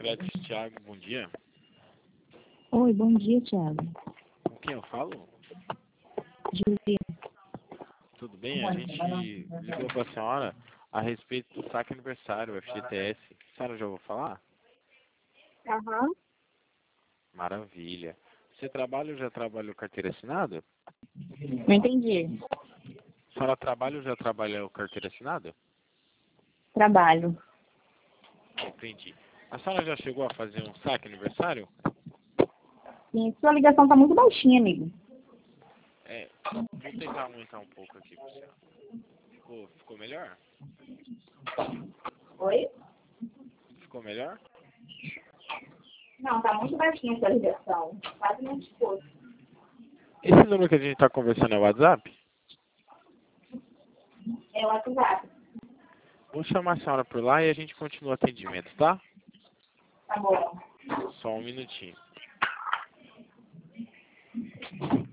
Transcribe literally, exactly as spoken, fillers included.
Pet Thiago, bom dia. Oi, bom dia, Thiago. Com quem eu falo? Juliana. Tudo bem? A gente ligou para a senhora a respeito do saque aniversário, F G T S. A senhora já ouviu falar? Aham. Maravilha. Você trabalha ou já trabalhou carteira assinada? Não entendi. A senhora trabalha ou já trabalhou carteira assinada? Trabalho. Entendi. A senhora já chegou a fazer um saque aniversário? Sim, sua ligação tá muito baixinha, amigo. É, vou tentar aumentar um pouco aqui para você. Ficou, ficou melhor? Oi? Ficou melhor? Não, tá muito baixinha sua ligação. Quase não te escuto. Esse número que a gente está conversando é o WhatsApp? É o WhatsApp. Vou chamar a senhora por lá e a gente continua o atendimento, tá? Tá bom. Só um minutinho.